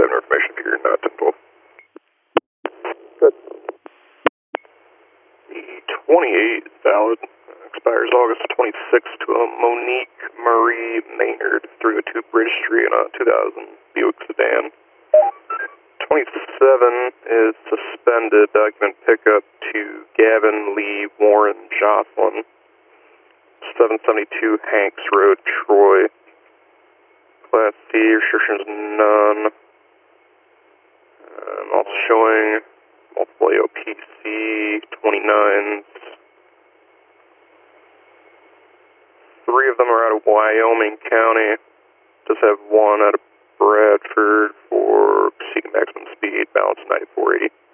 7 information if you're not 1012. Good. The 28 is valid. Expires August 26th to a Monique Marie Maynard, 302 Bridge Street in a 2000 Buick sedan. 27 is suspended. Document pickup to Gavin Lee Warren Jocelyn, 772 Hanks Road, Troy. Class C, restrictions none. I'm also showing multiple AOPC 29s. 3 of them are out of Wyoming County. Just have 1 out of Bradford for seeking maximum speed, balance 9480.